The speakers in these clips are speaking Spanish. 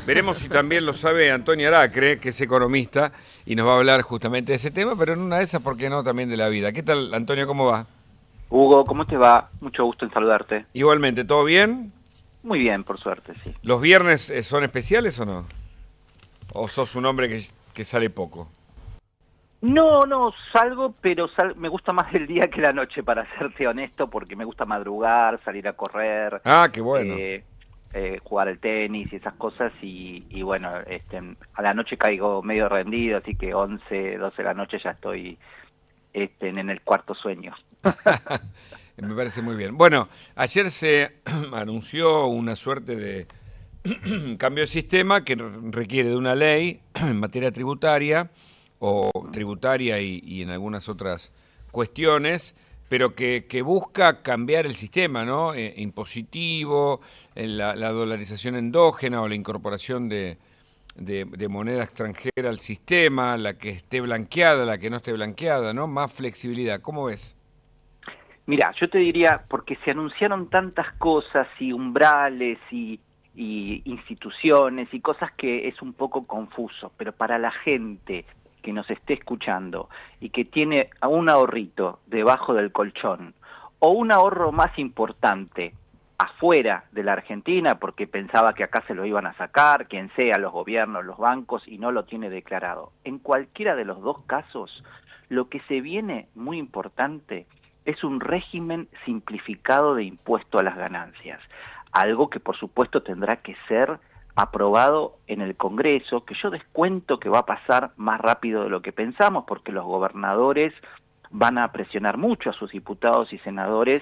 Veremos si también lo sabe Antonio Aracre, que es economista, y nos va a hablar justamente de ese tema, pero en una de esas, ¿por qué no?, también de la vida. ¿Qué tal, Antonio, cómo va? Hugo, ¿cómo te va? Mucho gusto en saludarte. Igualmente, ¿todo bien? Muy bien, por suerte, sí. ¿Los viernes son especiales o no? ¿O sos un hombre que sale poco? No, salgo, pero me gusta más el día que la noche, para serte honesto, porque me gusta madrugar, salir a correr, Ah, qué bueno. eh, jugar al tenis y esas cosas, y bueno, a la noche caigo medio rendido, así que 11, 12 de la noche ya estoy en el cuarto sueño. Me parece muy bien. Bueno, ayer se anunció una suerte de cambio de sistema que requiere de una ley en materia tributaria o tributaria y en algunas otras cuestiones, pero que busca cambiar el sistema, ¿no? Impositivo, la dolarización endógena o la incorporación de moneda extranjera al sistema, la que esté blanqueada, la que no esté blanqueada, ¿no? Más flexibilidad. ¿Cómo ves? Mira, yo te diría, porque se anunciaron tantas cosas y umbrales y instituciones y cosas que es un poco confuso, pero para la gente que nos esté escuchando y que tiene un ahorrito debajo del colchón o un ahorro más importante afuera de la Argentina porque pensaba que acá se lo iban a sacar, quien sea, los gobiernos, los bancos, y no lo tiene declarado. En cualquiera de los dos casos, lo que se viene muy importante es un régimen simplificado de impuesto a las ganancias, algo que por supuesto tendrá que ser aprobado en el Congreso, que yo descuento que va a pasar más rápido de lo que pensamos, porque los gobernadores van a presionar mucho a sus diputados y senadores,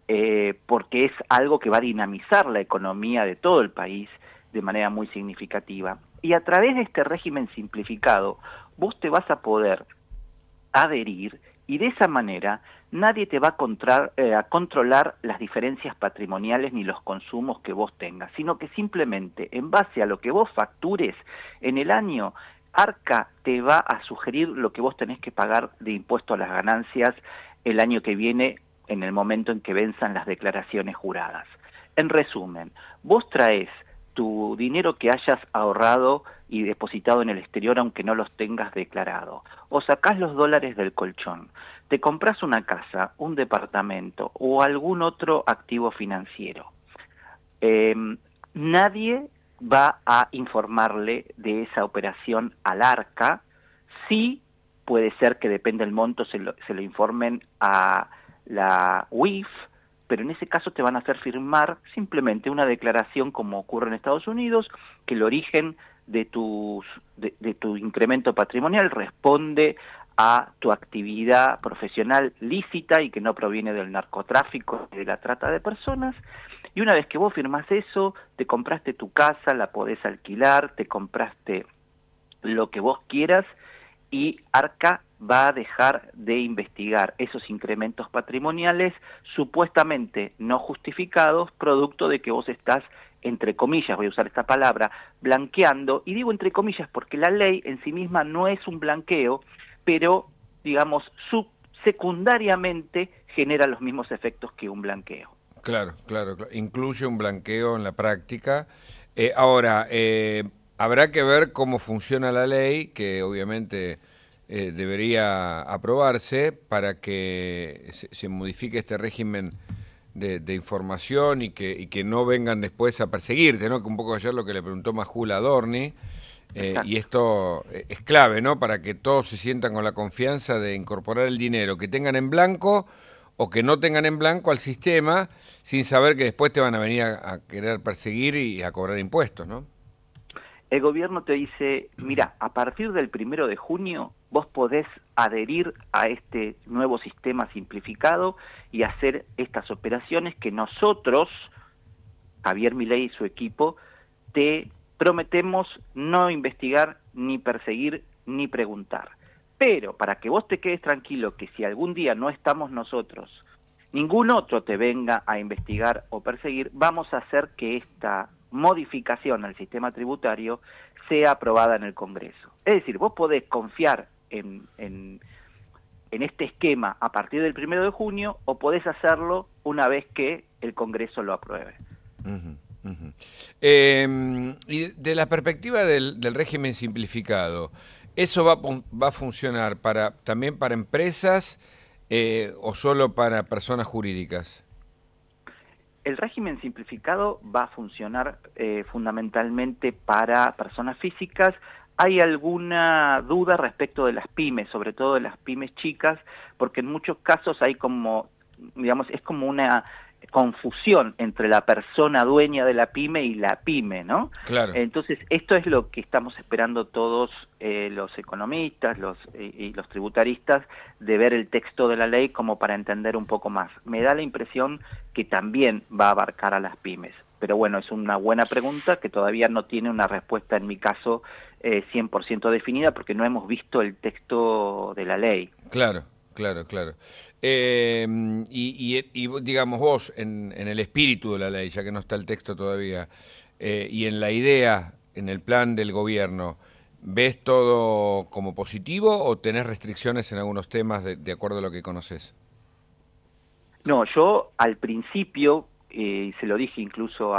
porque es algo que va a dinamizar la economía de todo el país de manera muy significativa. Y a través de este régimen simplificado, vos te vas a poder adherir, y de esa manera nadie te va a controlar las diferencias patrimoniales ni los consumos que vos tengas, sino que simplemente en base a lo que vos factures en el año, Arca te va a sugerir lo que vos tenés que pagar de impuesto a las ganancias el año que viene, en el momento en que venzan las declaraciones juradas. En resumen, vos traes tu dinero que hayas ahorrado y depositado en el exterior aunque no los tengas declarado, o sacás los dólares del colchón, te compras una casa, un departamento o algún otro activo financiero. Eh, Nadie va a informarle de esa operación al Arca. Sí puede ser que depende del monto se lo informen a la UIF, pero en ese caso te van a hacer firmar simplemente una declaración, como ocurre en Estados Unidos, que el origen de tu incremento patrimonial responde a tu actividad profesional lícita y que no proviene del narcotráfico y de la trata de personas. Y una vez que vos firmás eso, te compraste tu casa, la podés alquilar, te compraste lo que vos quieras, y Arca va a dejar de investigar esos incrementos patrimoniales supuestamente no justificados, producto de que vos estás, entre comillas, voy a usar esta palabra, blanqueando, y digo entre comillas porque la ley en sí misma no es un blanqueo, pero, digamos, secundariamente genera los mismos efectos que un blanqueo. Claro, claro, claro. Incluye un blanqueo en la práctica. Ahora, habrá que ver cómo funciona la ley, que obviamente debería aprobarse para que se modifique este régimen de información y que no vengan después a perseguirte, ¿no? Que un poco ayer lo que le preguntó Majul a Dorni, y Exacto. esto es clave, ¿no? Para que todos se sientan con la confianza de incorporar el dinero que tengan en blanco o que no tengan en blanco al sistema, sin saber que después te van a venir a querer perseguir y a cobrar impuestos, ¿no? El gobierno te dice, mira, a partir del 1 de junio vos podés adherir a este nuevo sistema simplificado y hacer estas operaciones que nosotros, Javier Milei y su equipo, te prometemos no investigar, ni perseguir, ni preguntar. Pero para que vos te quedes tranquilo que si algún día no estamos nosotros, ningún otro te venga a investigar o perseguir, vamos a hacer que esta modificación al sistema tributario sea aprobada en el Congreso. Es decir, vos podés confiar en este esquema a partir del 1 de junio, o podés hacerlo una vez que el Congreso lo apruebe. Uh -huh. Ujú. Y de la perspectiva del régimen simplificado, ¿eso va a funcionar también para empresas o solo para personas jurídicas? El régimen simplificado va a funcionar fundamentalmente para personas físicas. Hay alguna duda respecto de las pymes, sobre todo de las pymes chicas, porque en muchos casos hay como, digamos, es como una confusión entre la persona dueña de la pyme y la pyme, ¿no? Claro. Entonces, esto es lo que estamos esperando todos los economistas y los tributaristas, de ver el texto de la ley como para entender un poco más. Me da la impresión que también va a abarcar a las pymes. Pero bueno, es una buena pregunta que todavía no tiene una respuesta, en mi caso, 100% definida, porque no hemos visto el texto de la ley. Claro, claro, claro. Digamos vos, en el espíritu de la ley, ya que no está el texto todavía, y en la idea, en el plan del gobierno, ¿ves todo como positivo o tenés restricciones en algunos temas de acuerdo a lo que conoces? No, yo al principio, y se lo dije incluso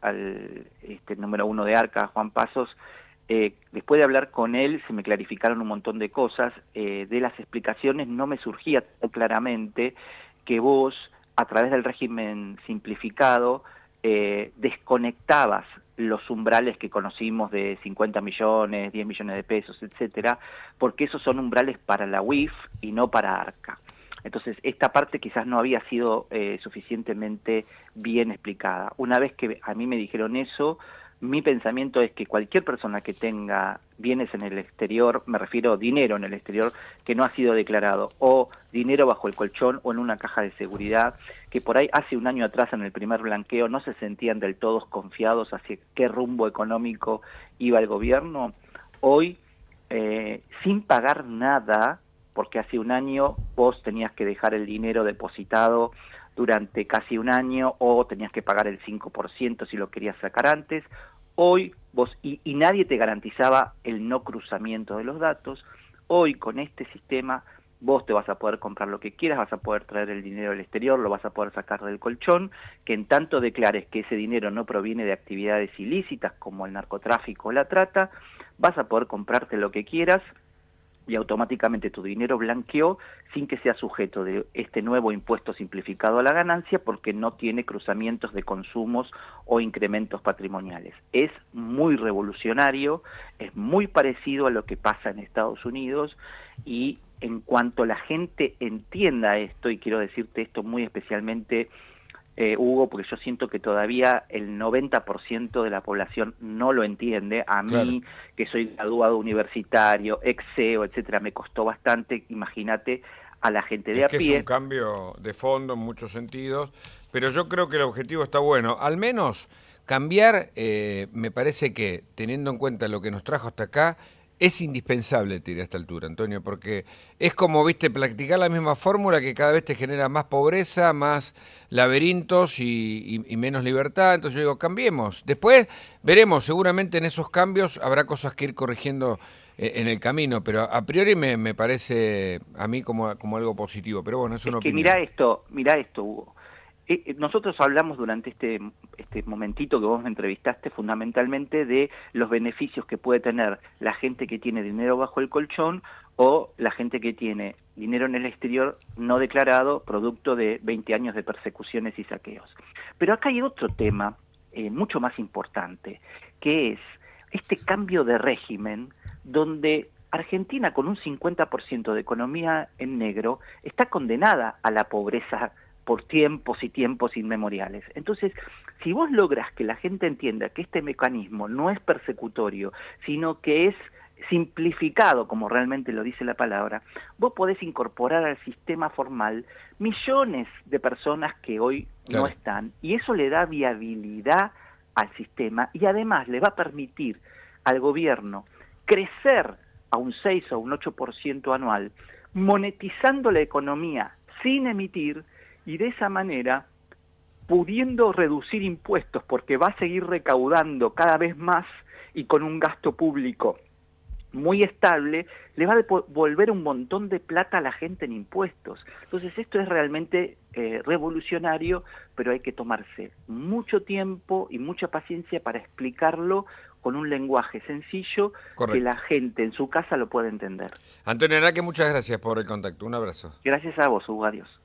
número uno de Arca, Juan Pasos, después de hablar con él se me clarificaron un montón de cosas. De las explicaciones no me surgía tan claramente que vos, a través del régimen simplificado, desconectabas los umbrales que conocimos de 50 millones, 10 millones de pesos, etcétera, porque esos son umbrales para la UIF y no para Arca. Entonces, esta parte quizás no había sido suficientemente bien explicada. Una vez que a mí me dijeron eso, mi pensamiento es que cualquier persona que tenga bienes en el exterior, me refiero a dinero en el exterior, que no ha sido declarado, o dinero bajo el colchón o en una caja de seguridad, que por ahí hace un año atrás en el primer blanqueo no se sentían del todo confiados hacia qué rumbo económico iba el gobierno, hoy, sin pagar nada, porque hace un año vos tenías que dejar el dinero depositado durante casi un año o tenías que pagar el 5% si lo querías sacar antes. Hoy vos, y nadie te garantizaba el no cruzamiento de los datos, hoy con este sistema vos te vas a poder comprar lo que quieras, vas a poder traer el dinero del exterior, lo vas a poder sacar del colchón, que en tanto declares que ese dinero no proviene de actividades ilícitas como el narcotráfico o la trata, vas a poder comprarte lo que quieras y automáticamente tu dinero blanqueó sin que sea sujeto de este nuevo impuesto simplificado a la ganancia, porque no tiene cruzamientos de consumos o incrementos patrimoniales. Es muy revolucionario, es muy parecido a lo que pasa en Estados Unidos, y en cuanto la gente entienda esto, y quiero decirte esto muy especialmente, Hugo, porque yo siento que todavía el 90% de la población no lo entiende. A Claro. mí, que soy graduado universitario, ex CEO, etcétera, me costó bastante. Imagínate a la gente de Es a que es un pie. cambio de fondo en muchos sentidos, pero yo creo que el objetivo está bueno. Al menos cambiar, me parece que, teniendo en cuenta lo que nos trajo hasta acá, es indispensable, te diré a esta altura, Antonio, porque es como, viste, practicar la misma fórmula que cada vez te genera más pobreza, más laberintos y menos libertad. Entonces yo digo, cambiemos. Después veremos, seguramente en esos cambios habrá cosas que ir corrigiendo en el camino, pero a priori me parece a mí como algo positivo. Pero bueno, es Es una que opinión. mira esto, Hugo. Nosotros hablamos durante este momentito que vos me entrevistaste fundamentalmente de los beneficios que puede tener la gente que tiene dinero bajo el colchón o la gente que tiene dinero en el exterior no declarado, producto de 20 años de persecuciones y saqueos. Pero acá hay otro tema mucho más importante, que es este cambio de régimen donde Argentina, con un 50% de economía en negro, está condenada a la pobreza por tiempos y tiempos inmemoriales. Entonces, si vos logras que la gente entienda que este mecanismo no es persecutorio, sino que es simplificado, como realmente lo dice la palabra, vos podés incorporar al sistema formal millones de personas que hoy no Claro. están, y eso le da viabilidad al sistema y además le va a permitir al gobierno crecer a un 6 o un 8% anual, monetizando la economía sin emitir, y de esa manera pudiendo reducir impuestos, porque va a seguir recaudando cada vez más y con un gasto público muy estable, le va a devolver un montón de plata a la gente en impuestos. Entonces esto es realmente revolucionario, pero hay que tomarse mucho tiempo y mucha paciencia para explicarlo con un lenguaje sencillo que Correcto. la gente en su casa lo pueda entender. Antonio Araque, muchas gracias por el contacto. Un abrazo. Gracias a vos, Hugo, adiós.